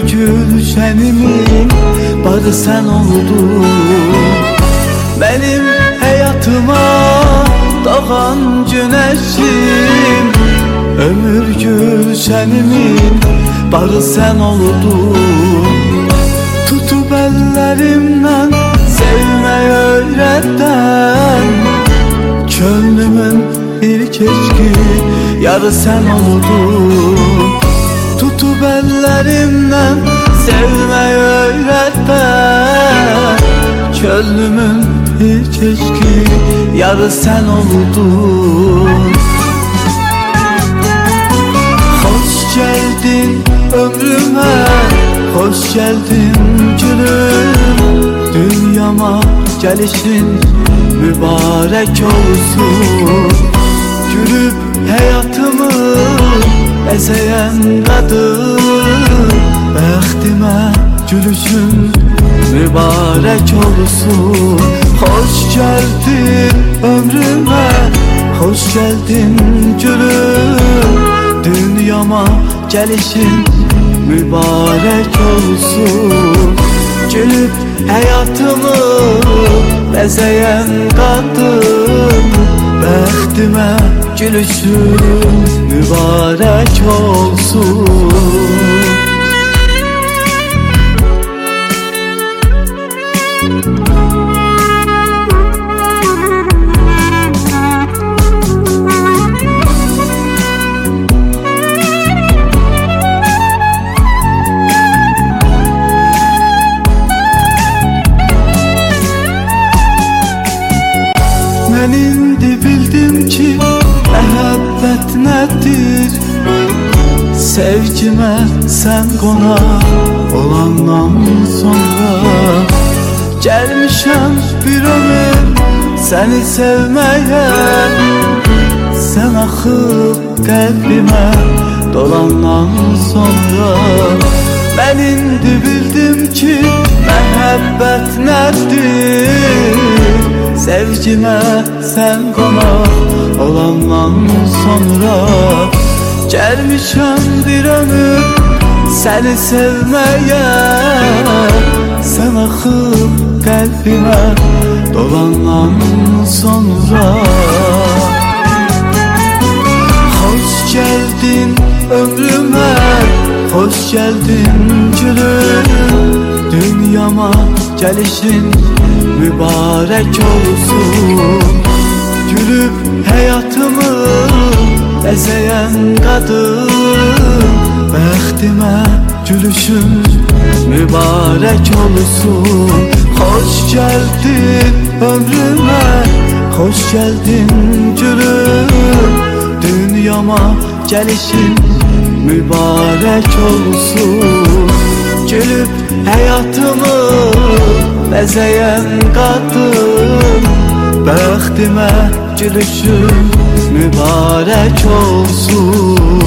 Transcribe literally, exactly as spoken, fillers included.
gülşenimin barı sen oldun. Benim hayatıma doğan güneşim, ömür gülşenimin barı sen oldun. Tutup ellerimden sevmeyi öğreten, könlümün ilk eşki yarı sen oldun. Tutup ellerimden sevmeyi öğreten, könlümün ilk eşki yarı sen oldun. Hoş geldin ömrüme, hoş geldin gülüm. Dünyama gelişin mübarek olsun. Gülüp hayatımı ezeyen kadın, bəxtimə gülüşün mübarek olsun. Hoş geldin ömrüme, hoş geldin gülüm. Dünyama gelişin mübarek olsun. Gülüp hayatımı bezeyen kadın, bəxtimə gülüşün mübarek olsun. Ben indi bildim ki məhəbbət nədir. Sevgimə sən qonaq olandan sonra gəlmişəm bir ömür səni sevməyə. Sən axıb qəlbimə dolandan sonra mən indi bildim ki məhəbbət nədir. Sevgimə sən qonaq olandan sonra gəlmişəm bir ömür səni sevməyə. Sən axıb qəlbimə dolandan sonra hoş geldin ömrümə, hoş geldin gülüm. Dünyama gelişin mübarek olsun. Gülüp hayatımı ezeyen kadın, bəxtimə gülüşün mübarek olsun. Hoş geldin ömrüme, hoş geldin gülüm. Dünyama gelişin mübarek olsun. Gülüp hayatımı bezeyen kadın, bəxtimə gülüşün mübarek olsun.